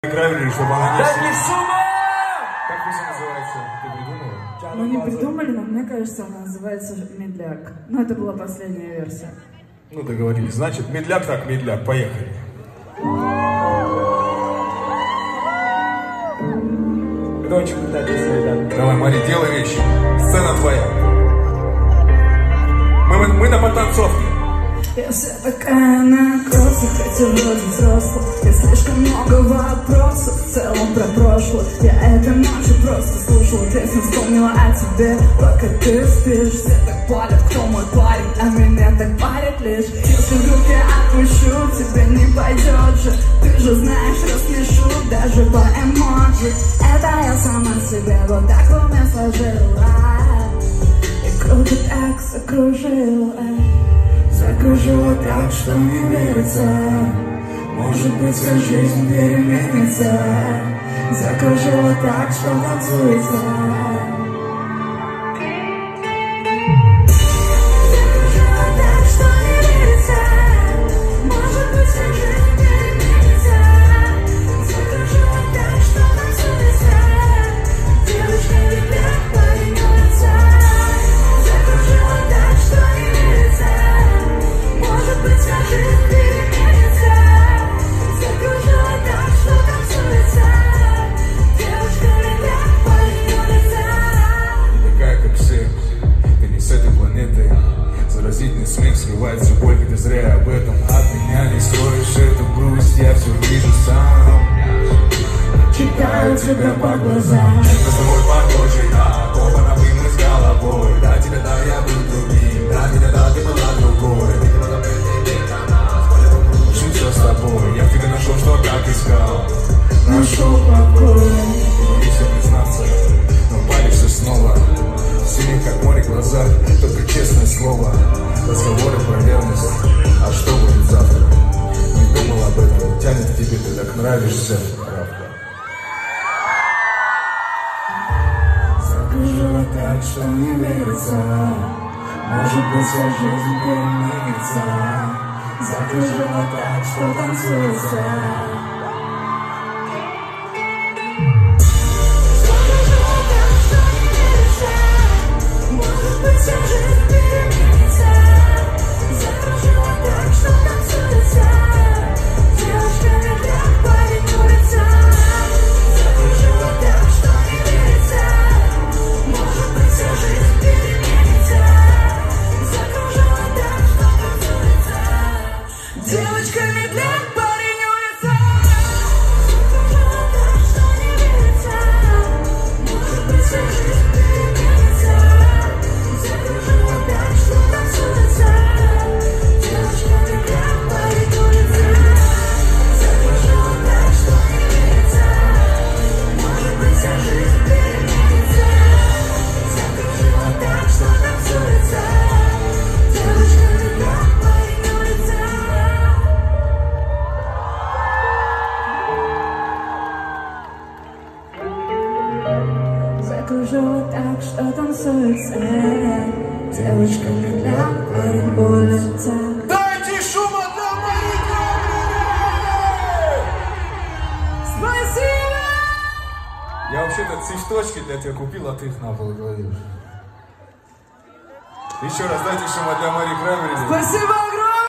Крамер, чтобы она не... Дай мне шума! Как песня называется? Ты придумала? Мы не придумали, но мне кажется, она называется «Медляк». Но это была последняя версия. Ну, договорились. Значит, медляк так медляк. Поехали. Это очень крутая песня, ребят. Давай, Мари, делай вещи. Сцена твоя. Мы на потанцовке. Я вся такая на кроссах, хотя вроде взрослых. Я слишком много вопросов в целом про прошлое. Я этой ночью просто слушала песню, вспомнила о тебе. Пока ты спишь, все так палят, кто мой парень, а меня так парит лишь. Если вдруг я отпущу, тебе не пойдет же. Ты же знаешь, рассмешу даже по эмоджи. Это я сама себе вот так в уме сложила. И круто так закружила. Закружила так, что не верится. Может быть, вся жизнь переменится. Закружила так, что танцуется. Закружила так, что не верится. Может быть, вся жизнь переменится. Закружила так, что танцуется. Девушка любит, парень улица. Закружила так, что не верится. Может быть, вся жизнь переменится. Закружила так, что танцуется. Девушка любит, парень улица. Не такая, как все. Ты не с этой планеты. Заразительный смех скрывает всю боль, ты зря об этом. От меня не скроешь эту грусть, я все вижу сам. Читаю тебя по глазам. Мы с тобой похожи, да. Оба на мы с головой. Да, тебя, да, я был другим. Да, тебя, да, ты была другой. Все с тобой, я в тебе нашел, что так искал. Нашел покой. Боишься признаться, но палишься снова. Синих, как море, глаза, только честное слово. Разговоры про ревность, а что будет завтра? Не думал об этом, тянет к тебе, ты так нравишься, правда. Закружила так, что не верится. Может быть, вся жизнь переменится. Закружила так, что танцуется. Закружила так, что не верится. Может быть, вся жизнь переменится. Закружила так, что танцуется. Девушка медляк, парень улица. Закружила так, что не верится. Может быть, вся жизнь переменится. Закружила так, что танцуется. Девочка медляк, парень улица. Закружила так, что не верится. Может быть, вся жизнь переменится. Закружила так, что танцуется. Девочка медляк, парень улица. Закружила так, что не верится. Может быть, вся жизнь переменится. Закружила так, что танцуется. Девочка медляк, парень улица. Закружила так, что танцуется. Девочка медляк, парень улица. Дайте шума для Мари Крамер! Спасибо! Я вообще-то цветочки для тебя купил, а ты их на пол кладешь. Еще раз дайте шума для Мари Крамер. Спасибо!